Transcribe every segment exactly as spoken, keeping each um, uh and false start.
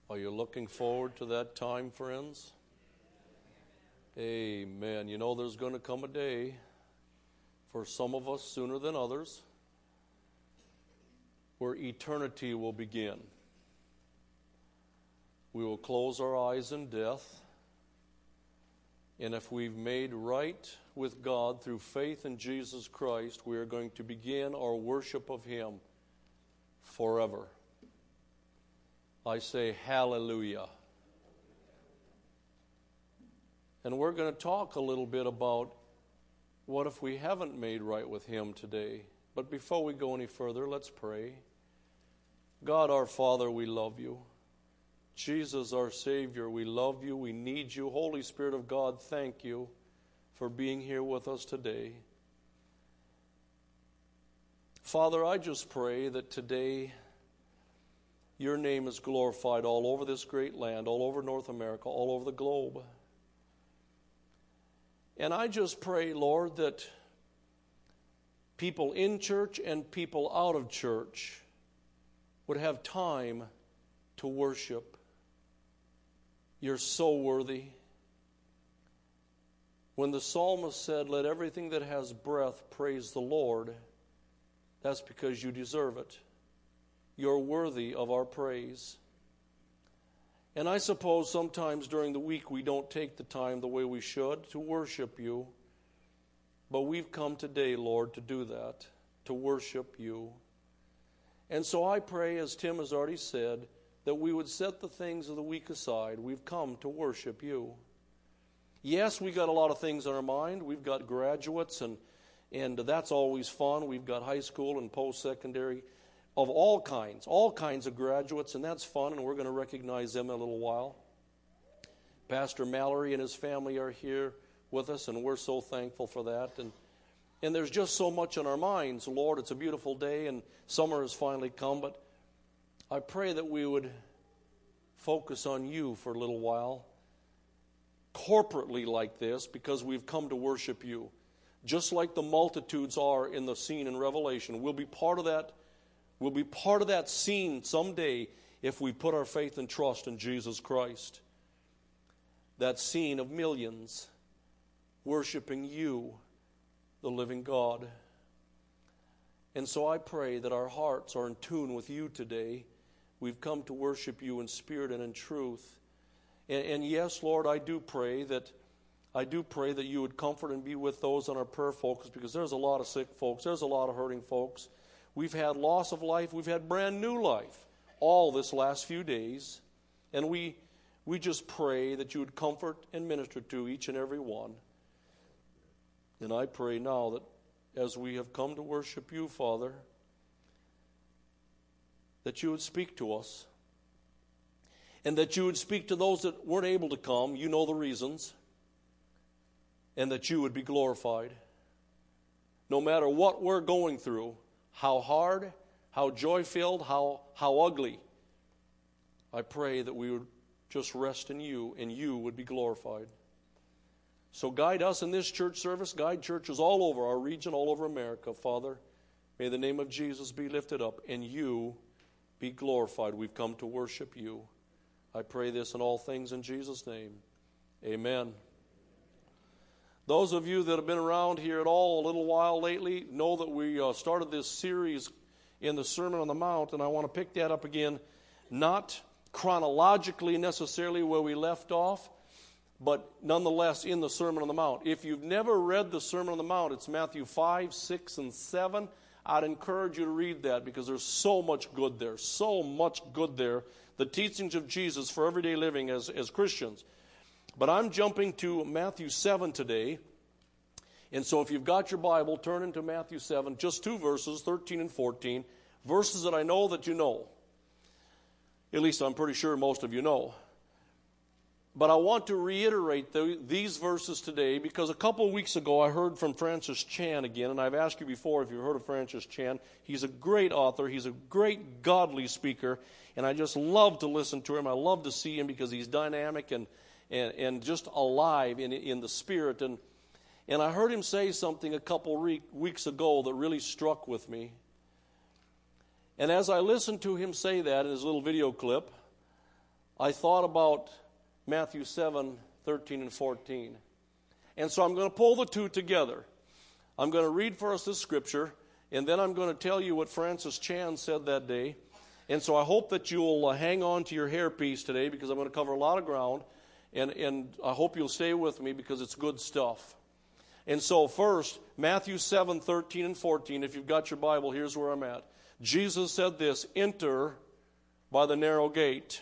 Are you looking forward to that time, friends? Amen. You know, there's going to come a day, for some of us sooner than others, where eternity will begin. We will close our eyes in death, and if we've made right with God through faith in Jesus Christ, we are going to begin our worship of Him forever. I say hallelujah. And we're going to talk a little bit about what if we haven't made right with Him today. But before we go any further, let's pray. God our Father, we love You. Jesus our Savior, we love You, we need You. Holy Spirit of God, thank You for being here with us today. Father, I just pray that today Your name is glorified all over this great land, all over North America, all over the globe. And I just pray, Lord, that people in church and people out of church would have time to worship. You're so worthy. When the psalmist said, "Let everything that has breath praise the Lord," that's because You deserve it. You're worthy of our praise. And I suppose sometimes during the week we don't take the time the way we should to worship You. But we've come today, Lord, to do that, to worship You. And so I pray, as Tim has already said, that we would set the things of the week aside. We've come to worship You. Yes, we got a lot of things on our mind. We've got graduates, and, and that's always fun. We've got high school and post-secondary of all kinds, all kinds of graduates, and that's fun, and we're going to recognize them in a little while. Pastor Mallory and his family are here with us, and we're so thankful for that. And, and there's just so much on our minds. Lord, it's a beautiful day, and summer has finally come, but I pray that we would focus on You for a little while, corporately like this, because we've come to worship You. Just like the multitudes are in the scene in Revelation, we'll be part of that. We'll be part of that scene someday if we put our faith and trust in Jesus Christ. That scene of millions worshiping You, the living God. And so I pray that our hearts are in tune with You today. We've come to worship You in spirit and in truth. And, and yes, Lord, I do pray that I do pray that You would comfort and be with those on our prayer focus, because there's a lot of sick folks, there's a lot of hurting folks. We've had loss of life, we've had brand new life all this last few days. And we we just pray that You would comfort and minister to each and every one. And I pray now that as we have come to worship You, Father, that You would speak to us. And that You would speak to those that weren't able to come. You know the reasons. And that You would be glorified. No matter what we're going through, how hard, how joy-filled, how, how ugly, I pray that we would just rest in You and You would be glorified. So guide us in this church service, guide churches all over our region, all over America, Father. May the name of Jesus be lifted up and You be glorified. We've come to worship You. I pray this in all things in Jesus' name. Amen. Those of you that have been around here at all a little while lately know that we uh, started this series in the Sermon on the Mount, and I want to pick that up again, not chronologically necessarily where we left off, but nonetheless in the Sermon on the Mount. If you've never read the Sermon on the Mount, it's Matthew five, six, and seven. I'd encourage you to read that because there's so much good there, so much good there. The teachings of Jesus for everyday living as, as Christians. But I'm jumping to Matthew seven today. And so if you've got your Bible, turn into Matthew seven, just two verses, thirteen and fourteen, verses that I know that you know. At least I'm pretty sure most of you know. But I want to reiterate the, these verses today because a couple of weeks ago I heard from Francis Chan again, and I've asked you before if you've heard of Francis Chan. He's a great author. He's a great godly speaker, and I just love to listen to him. I love to see him because he's dynamic and And, and just alive in in the Spirit. And and I heard him say something a couple re- weeks ago that really struck with me. And as I listened to him say that in his little video clip, I thought about Matthew seven, thirteen and fourteen. And so I'm going to pull the two together. I'm going to read for us this scripture, and then I'm going to tell you what Francis Chan said that day. And so I hope that you'll uh, hang on to your hairpiece today, because I'm going to cover a lot of ground. And, and I hope you'll stay with me, because it's good stuff. And so first, Matthew seven, thirteen and fourteen. If you've got your Bible, here's where I'm at. Jesus said this, "Enter by the narrow gate.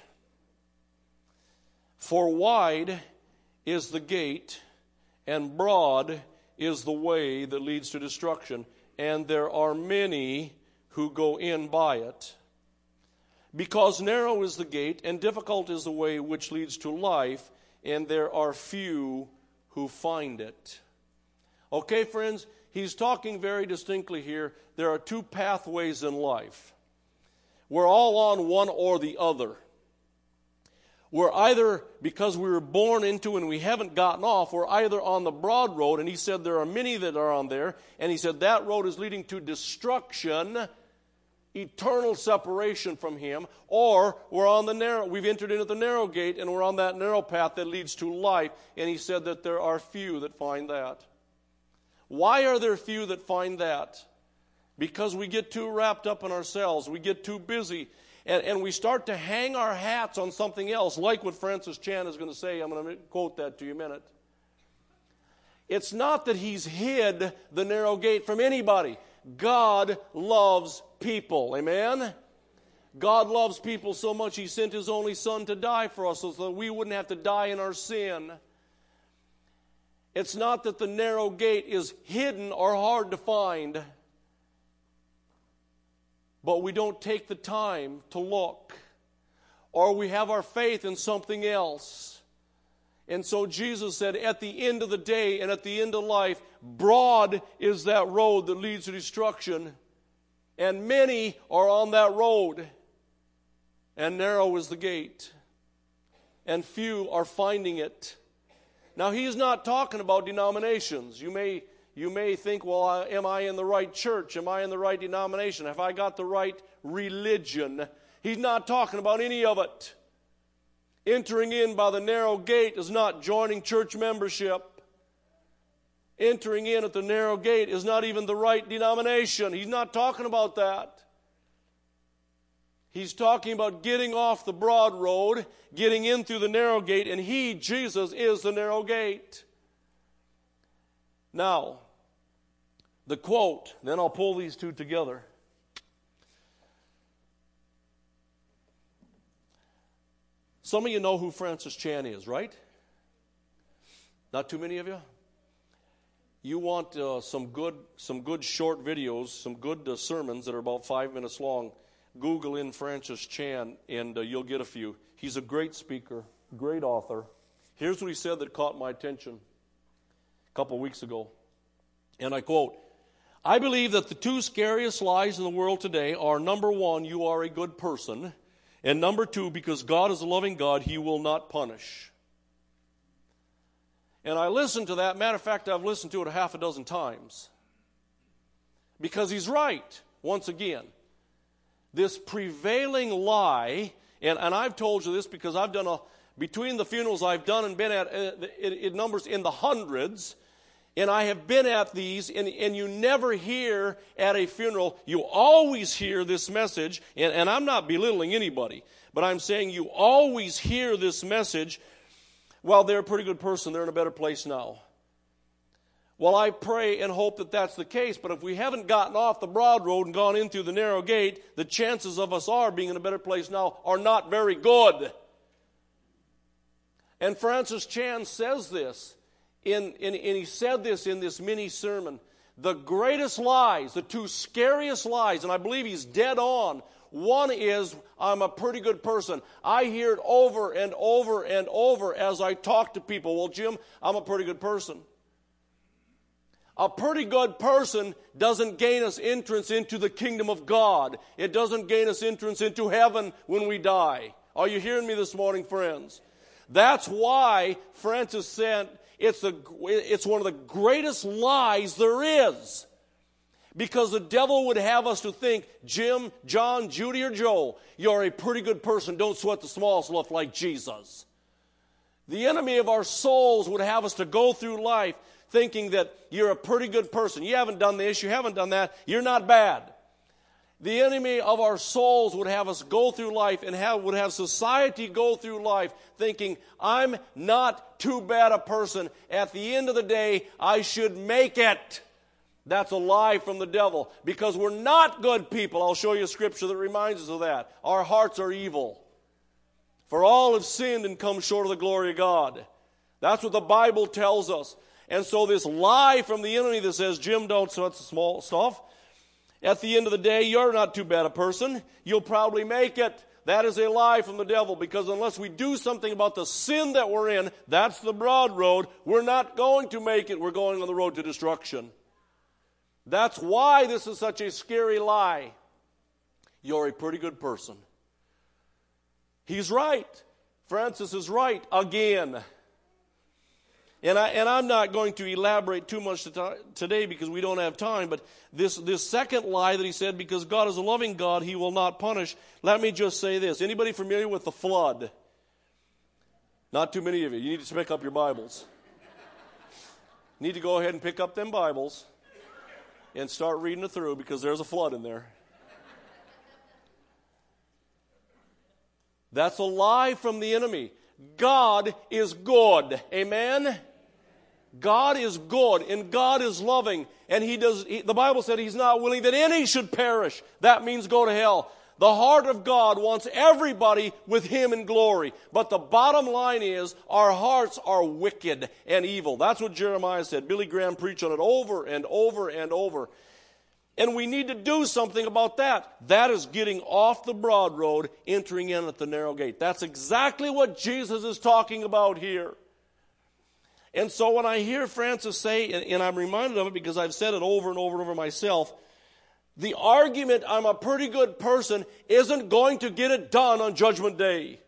For wide is the gate, and broad is the way that leads to destruction, and there are many who go in by it. Because narrow is the gate, and difficult is the way which leads to life, and there are few who find it." Okay, friends, he's talking very distinctly here. There are two pathways in life. We're all on one or the other. We're either, because we were born into and we haven't gotten off, we're either on the broad road, and he said there are many that are on there, and he said that road is leading to destruction, eternal separation from him, or we're on the narrow, we've entered into the narrow gate, and we're on that narrow path that leads to life, and he said that there are few that find that. Why are there few that find that? Because we get too wrapped up in ourselves. We get too busy. And, and we start to hang our hats on something else, like what Francis Chan is going to say. I'm going to quote that to you in a minute. It's not that he's hid the narrow gate from anybody. God loves people. Amen? God loves people so much he sent his only Son to die for us so that we wouldn't have to die in our sin. It's not that the narrow gate is hidden or hard to find, but we don't take the time to look, or we have our faith in something else. And so Jesus said, at the end of the day and at the end of life, broad is that road that leads to destruction, and many are on that road, and narrow is the gate, and few are finding it. Now, he's not talking about denominations. You may, you may think, well, am I in the right church? Am I in the right denomination? Have I got the right religion? He's not talking about any of it. Entering in by the narrow gate is not joining church membership. Entering in at the narrow gate is not even the right denomination. He's not talking about that. He's talking about getting off the broad road, getting in through the narrow gate, and he, Jesus, is the narrow gate. Now, the quote, then I'll pull these two together. Some of you know who Francis Chan is, right? Not too many of you? You want uh, some good, some good short videos, some good uh, sermons that are about five minutes long. Google in Francis Chan, and uh, you'll get a few. He's a great speaker, great author. Here's what he said that caught my attention a couple weeks ago. And I quote, "I believe that the two scariest lies in the world today are, number one, you are a good person, and number two, because God is a loving God, he will not punish." And I listened to that. Matter of fact, I've listened to it a half a dozen times. Because he's right, once again. This prevailing lie, and, and I've told you this because I've done a, between the funerals I've done and been at, uh, it, it numbers in the hundreds, and I have been at these, and, and you never hear at a funeral, you always hear this message, and, and I'm not belittling anybody, but I'm saying you always hear this message, well, they're a pretty good person, they're in a better place now. Well, I pray and hope that that's the case, but if we haven't gotten off the broad road and gone in through the narrow gate, the chances of us are being in a better place now are not very good. And Francis Chan says this, in, in, and he said this in this mini sermon, the greatest lies, the two scariest lies, and I believe he's dead on. One is, I'm a pretty good person. I hear it over and over and over as I talk to people. Well, Jim, I'm a pretty good person. A pretty good person doesn't gain us entrance into the kingdom of God. It doesn't gain us entrance into heaven when we die. Are you hearing me this morning, friends? That's why Francis said it's, a, it's one of the greatest lies there is. Because the devil would have us to think, Jim, John, Judy, or Joe, you're a pretty good person. Don't sweat the small stuff like Jesus. The enemy of our souls would have us to go through life thinking that you're a pretty good person. You haven't done this, you haven't done that, you're not bad. The enemy of our souls would have us go through life and have, would have society go through life thinking, I'm not too bad a person. At the end of the day, I should make it. That's a lie from the devil, because we're not good people. I'll show you a scripture that reminds us of that. Our hearts are evil. For all have sinned and come short of the glory of God. That's what the Bible tells us. And so this lie from the enemy that says, Jim, don't sweat the small stuff. At the end of the day, you're not too bad a person. You'll probably make it. That is a lie from the devil, because unless we do something about the sin that we're in, that's the broad road, we're not going to make it. We're going on the road to destruction. That's why this is such a scary lie. You're a pretty good person. He's right. Francis is right again. And, I, and I'm not going to elaborate too much today because we don't have time, but this, this second lie that he said, because God is a loving God, he will not punish. Let me just say this. Anybody familiar with the flood? Not too many of you. You need to pick up your Bibles. You need to go ahead and pick up them Bibles and start reading it through, because there's a flood in there. That's a lie from the enemy. God is good. Amen? God is good, and God is loving, and He does. He, the Bible said He's not willing that any should perish. That means go to hell. The heart of God wants everybody with Him in glory. But the bottom line is, our hearts are wicked and evil. That's what Jeremiah said. Billy Graham preached on it over and over and over. And we need to do something about that. That is getting off the broad road, entering in at the narrow gate. That's exactly what Jesus is talking about here. And so when I hear Francis say, and, and I'm reminded of it because I've said it over and over and over myself, the argument, I'm a pretty good person, isn't going to get it done on Judgment Day.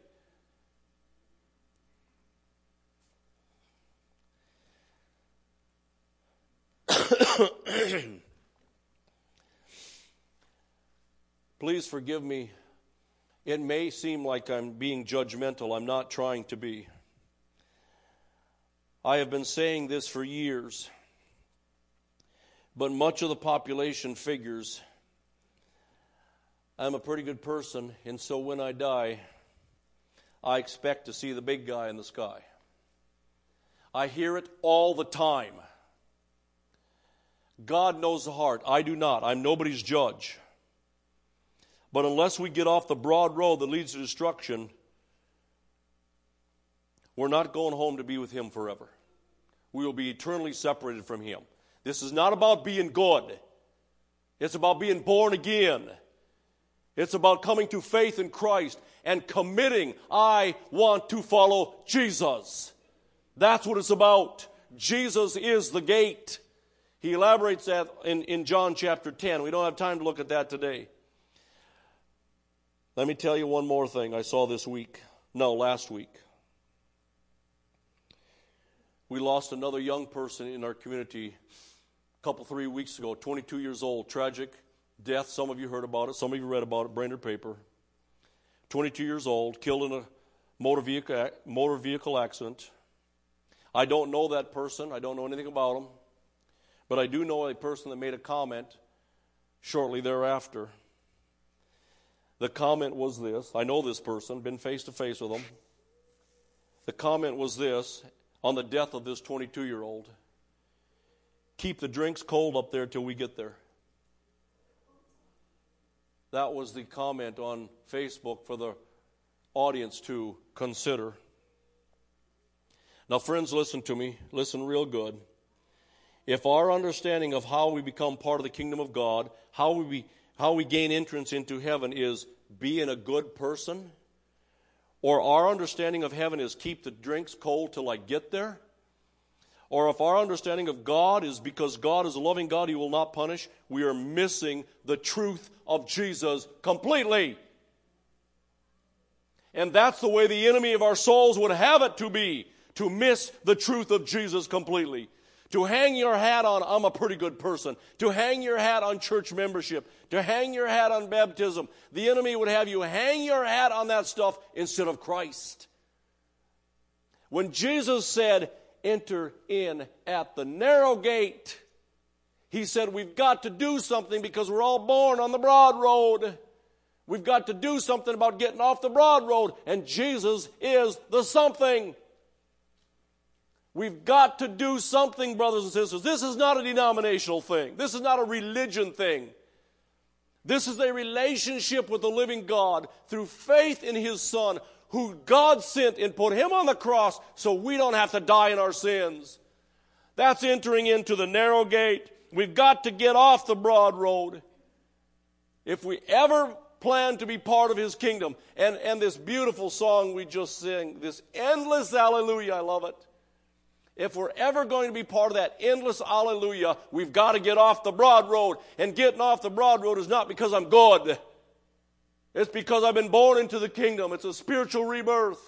Please forgive me. It may seem like I'm being judgmental. I'm not trying to be. I have been saying this for years. But much of the population figures I'm a pretty good person, and so when I die, I expect to see the big guy in the sky. I hear it all the time. God knows the heart. I do not. I'm nobody's judge. But unless we get off the broad road that leads to destruction, we're not going home to be with Him forever. We will be eternally separated from Him. This is not about being good. It's about being born again. It's about coming to faith in Christ and committing, I want to follow Jesus. That's what it's about. Jesus is the gate. He elaborates that in, in John chapter ten. We don't have time to look at that today. Let me tell you one more thing I saw this week. No, last week. We lost another young person in our community a couple, three weeks ago, twenty-two years old, tragic death. Some of you heard about it. Some of you read about it, Brainerd paper. twenty-two years old, killed in a motor vehicle, motor vehicle accident. I don't know that person. I don't know anything about him. But I do know a person that made a comment shortly thereafter. The comment was this. I know this person, been face to face with him. The comment was this on the death of this twenty-two-year-old. Keep the drinks cold up there till we get there. That was the comment on Facebook for the audience to consider. Now, friends, listen to me. Listen real good. If our understanding of how we become part of the kingdom of God, how we how we gain entrance into heaven is being a good person, or our understanding of heaven is keep the drinks cold till I get there, or if our understanding of God is because God is a loving God, He will not punish, we are missing the truth of Jesus completely. And that's the way the enemy of our souls would have it to be, to miss the truth of Jesus completely. To hang your hat on, I'm a pretty good person. To hang your hat on church membership. To hang your hat on baptism. The enemy would have you hang your hat on that stuff instead of Christ. When Jesus said, enter in at the narrow gate, he said we've got to do something because we're all born on the broad road. We've got to do something about getting off the broad road, and Jesus is the something. We've got to do something, brothers and sisters. This is not a denominational thing. This is not a religion thing. This is a relationship with the living God through faith in His Son, who God sent and put Him on the cross so we don't have to die in our sins. That's entering into the narrow gate. We've got to get off the broad road. If we ever plan to be part of His kingdom, and, and this beautiful song we just sang, this endless hallelujah, I love it. If we're ever going to be part of that endless hallelujah, we've got to get off the broad road. And getting off the broad road is not because I'm good. It's because I've been born into the kingdom. It's a spiritual rebirth.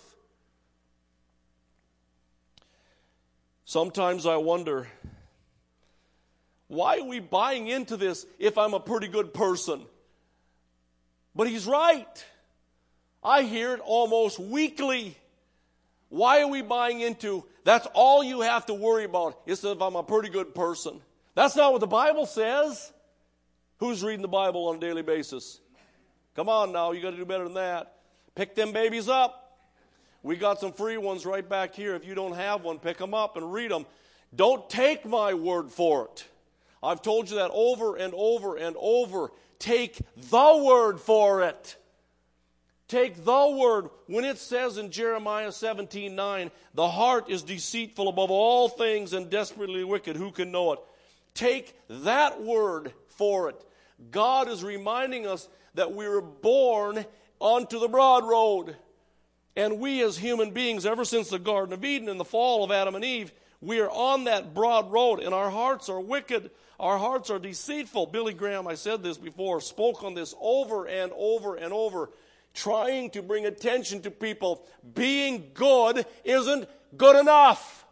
Sometimes I wonder, why are we buying into this if I'm a pretty good person? But he's right. I hear it almost weekly. Why are we buying into, that's all you have to worry about is if I'm a pretty good person? That's not what the Bible says. Who's reading the Bible on a daily basis? Come on now, you got to do better than that. Pick them babies up. We got some free ones right back here. If you don't have one, pick them up and read them. Don't take my word for it. I've told you that over and over and over. Take the word for it. Take the word. When it says in Jeremiah seventeen nine, the heart is deceitful above all things and desperately wicked. Who can know it? Take that word for it. God is reminding us that we were born onto the broad road. And we as human beings, ever since the Garden of Eden and the fall of Adam and Eve, we are on that broad road, and our hearts are wicked. Our hearts are deceitful. Billy Graham, I said this before, spoke on this over and over and over, trying to bring attention to people. Being good isn't good enough.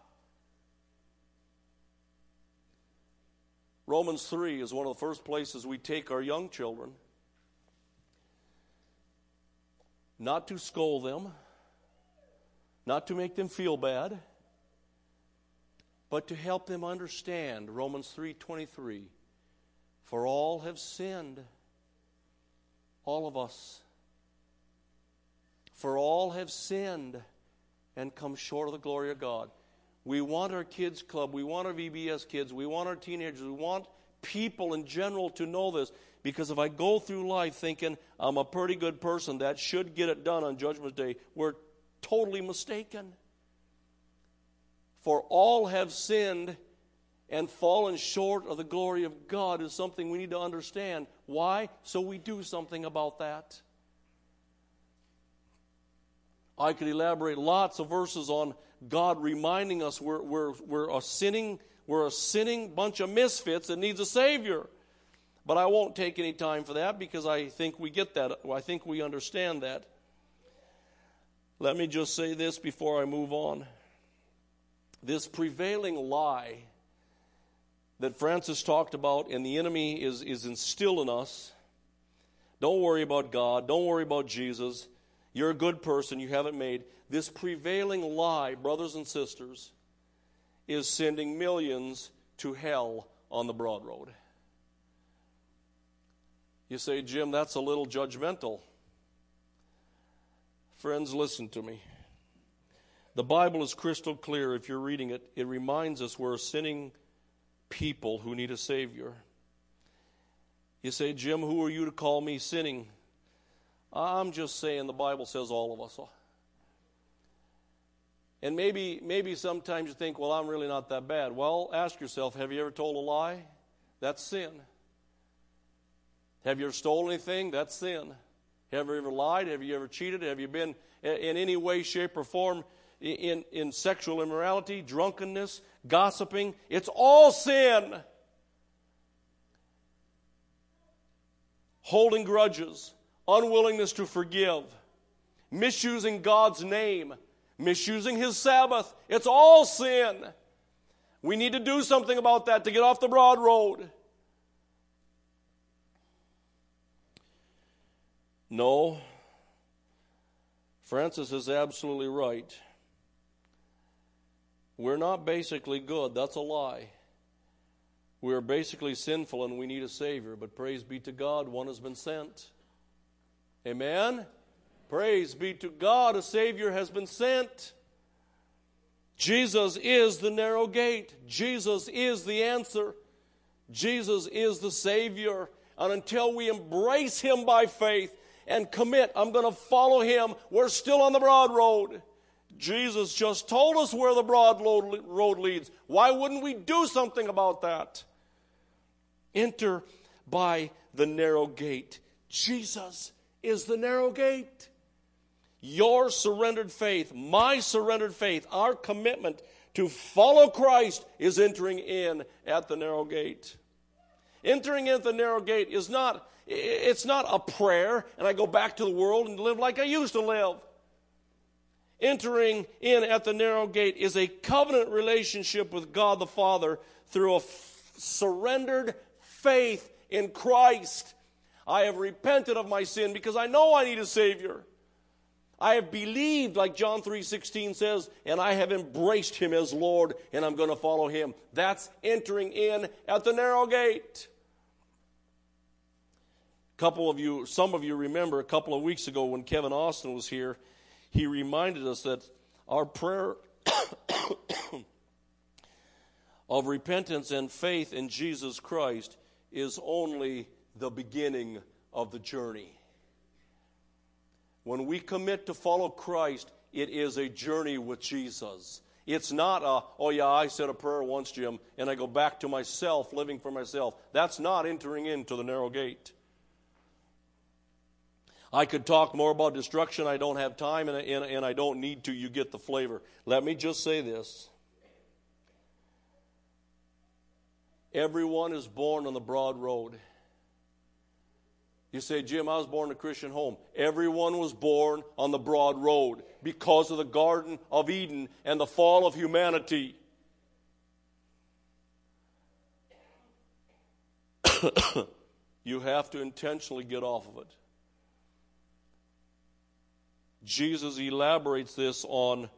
Romans three is one of the first places we take our young children. Not to scold them, not to make them feel bad, but to help them understand Romans three twenty-three. For all have sinned, all of us. For all have sinned and come short of the glory of God. We want our kids club, we want our V B S kids, we want our teenagers, we want people in general to know this. Because if I go through life thinking I'm a pretty good person, that should get it done on Judgment Day, we're totally mistaken. For all have sinned and fallen short of the glory of God is something we need to understand. Why? So we do something about that. I could elaborate lots of verses on God reminding us we're, we're, we're a sinning, we're a sinning bunch of misfits that needs a Savior. But I won't take any time for that because I think we get that. I think we understand that. Let me just say this before I move on. This prevailing lie that Francis talked about and the enemy is, is instilled in us. Don't worry about God. Don't worry about Jesus. You're a good person. You haven't made. This prevailing lie, brothers and sisters, is sending millions to hell on the broad road. You say, Jim, that's a little judgmental. Friends, listen to me. The Bible is crystal clear. If you're reading it, it reminds us we're a sinning people who need a Savior. You say, Jim, who are you to call me sinning? I'm just saying the Bible says all of us. And maybe, maybe sometimes you think, well, I'm really not that bad. Well, ask yourself, have you ever told a lie? That's sin. Have you ever stolen anything? That's sin. Have you ever lied? Have you ever cheated? Have you been in any way, shape, or form in, in sexual immorality, drunkenness, gossiping? It's all sin. Holding grudges, unwillingness to forgive, misusing God's name, misusing His Sabbath. It's all sin. We need to do something about that to get off the broad road. No, Francis is absolutely right. We're not basically good. That's a lie. We're basically sinful and we need a Savior. But praise be to God, one has been sent. Amen? Praise be to God, a Savior has been sent. Jesus is the narrow gate. Jesus is the answer. Jesus is the Savior. And until we embrace Him by faith and commit, I'm going to follow Him, we're still on the broad road. Jesus just told us where the broad road leads. Why wouldn't we do something about that? Enter by the narrow gate. Jesus is the narrow gate. Your surrendered faith, my surrendered faith, our commitment to follow Christ is entering in at the narrow gate. Entering in at the narrow gate is not, it's not a prayer and I go back to the world and live like I used to live. Entering in at the narrow gate is a covenant relationship with God the Father through a f- surrendered faith in Christ. I have repented of my sin because I know I need a Savior. I have believed, like John three sixteen says, and I have embraced Him as Lord, and I'm going to follow Him. That's entering in at the narrow gate. A couple of you, some of you remember a couple of weeks ago when Kevin Austin was here, he reminded us that our prayer of repentance and faith in Jesus Christ is only the beginning of the journey. When we commit to follow Christ, it is a journey with Jesus. It's not a, oh yeah, I said a prayer once, Jim, and I go back to myself, living for myself. That's not entering into the narrow gate. I could talk more about destruction. I don't have time, and, and, and I don't need to. You get the flavor. Let me just say this. Everyone is born on the broad road. You say, Jim, I was born in a Christian home. Everyone was born on the broad road because of the Garden of Eden and the fall of humanity. You have to intentionally get off of it. Jesus elaborates this on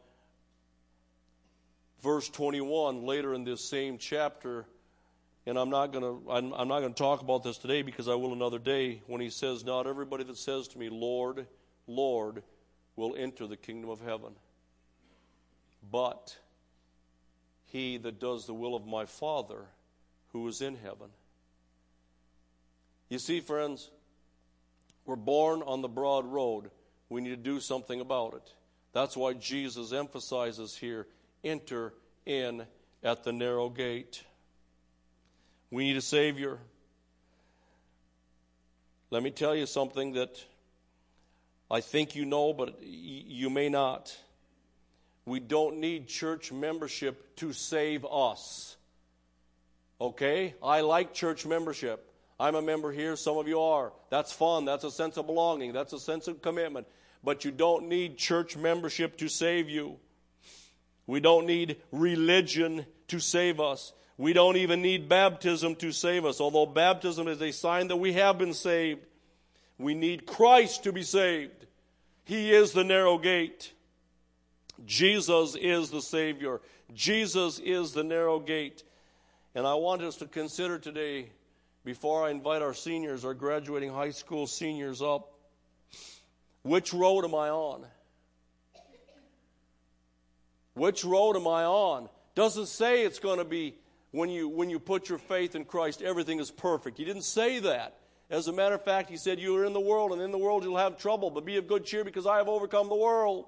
verse twenty-one later in this same chapter. And I'm not going to I'm, I'm not going to talk about this today because I will another day, when he says, not everybody that says to me, Lord, Lord, will enter the kingdom of heaven, but he that does the will of my Father who is in heaven. You see, friends, we're born on the broad road. We need to do something about it. That's why Jesus emphasizes here, enter in at the narrow gate. We need a Savior. Let me tell you something that I think you know, but you may not. We don't need church membership to save us. Okay? I like church membership. I'm a member here. Some of you are. That's fun. That's a sense of belonging. That's a sense of commitment. But you don't need church membership to save you. We don't need religion to save us. We don't even need baptism to save us. Although baptism is a sign that we have been saved, we need Christ to be saved. He is the narrow gate. Jesus is the Savior. Jesus is the narrow gate. And I want us to consider today, before I invite our seniors, our graduating high school seniors up, which road am I on? Which road am I on? Doesn't say it's going to be, when you when you put your faith in Christ, everything is perfect. He didn't say that. As a matter of fact, he said, you are in the world, and in the world you'll have trouble, but be of good cheer because I have overcome the world.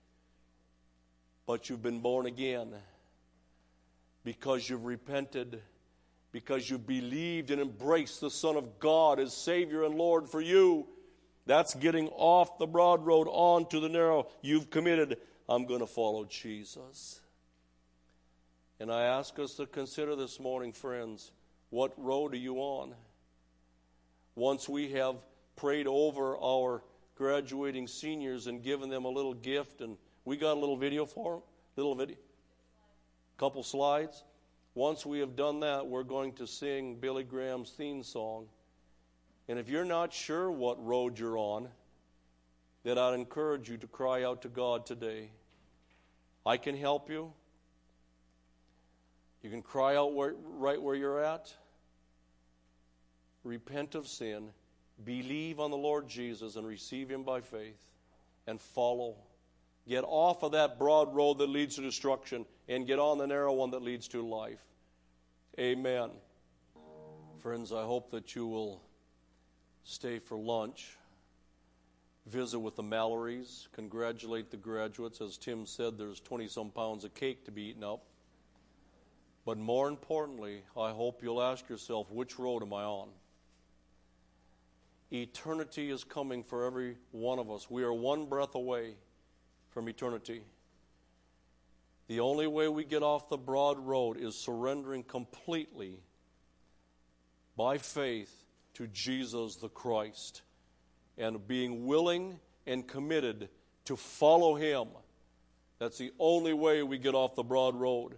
But you've been born again because you've repented, because you believed and embraced the Son of God as Savior and Lord for you. That's getting off the broad road onto the narrow. You've committed, I'm going to follow Jesus. And I ask us to consider this morning, friends, what road are you on? Once we have prayed over our graduating seniors and given them a little gift, and we got a little video for them, little video, couple slides. Once we have done that, we're going to sing Billy Graham's theme song. And if you're not sure what road you're on, then I'd encourage you to cry out to God today. I can help you. You can cry out where, right where you're at. Repent of sin. Believe on the Lord Jesus and receive Him by faith. And follow. Get off of that broad road that leads to destruction and get on the narrow one that leads to life. Amen. Friends, I hope that you will stay for lunch. Visit with the Mallorys. Congratulate the graduates. As Tim said, there's twenty-some pounds of cake to be eaten up. But more importantly, I hope you'll ask yourself, which road am I on? Eternity is coming for every one of us. We are one breath away from eternity. The only way we get off the broad road is surrendering completely by faith to Jesus the Christ and being willing and committed to follow Him. That's the only way we get off the broad road.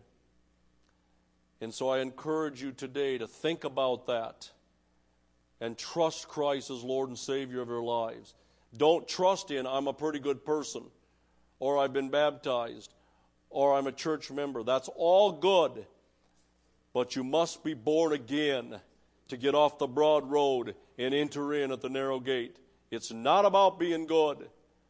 And so I encourage you today to think about that and trust Christ as Lord and Savior of your lives. Don't trust in, I'm a pretty good person, or I've been baptized, or I'm a church member. That's all good, but you must be born again to get off the broad road and enter in at the narrow gate. It's not about being good.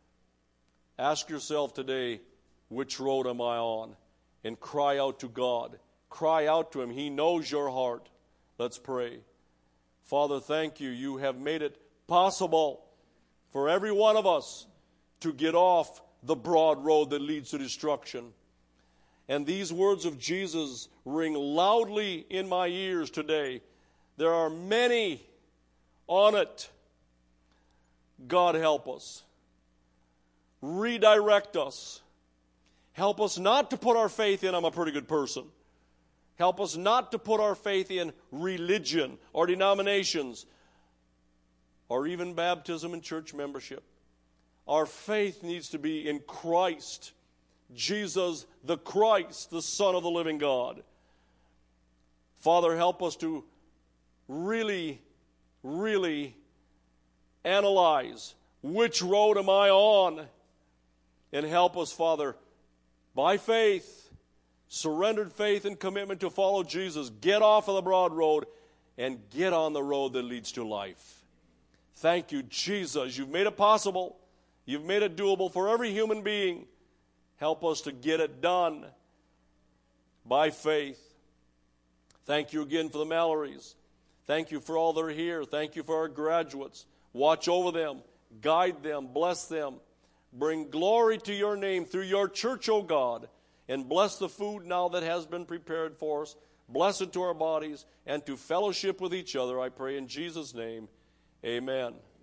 Ask yourself today, which road am I on? And cry out to God. Cry out to Him. He knows your heart. Let's pray. Father, thank you. You have made it possible for every one of us to get off the broad road that leads to destruction. And these words of Jesus ring loudly in my ears today. There are many on it. God, help us. Redirect us. Help us not to put our faith in, I'm a pretty good person. Help us not to put our faith in religion or denominations or even baptism and church membership. Our faith needs to be in Christ, Jesus the Christ, the Son of the living God. Father, help us to really, really analyze which road am I on, and help us, Father, by faith, surrendered faith and commitment to follow Jesus, get off of the broad road and get on the road that leads to life. Thank you, Jesus. You've made it possible. You've made it doable for every human being. Help us to get it done by faith. Thank you again for the Mallorys. Thank you for all that are here. Thank you for our graduates. Watch over them. Guide them. Bless them. Bring glory to your name through your church, O God. And bless the food now that has been prepared for us. Bless it to our bodies and to fellowship with each other, I pray in Jesus' name. Amen.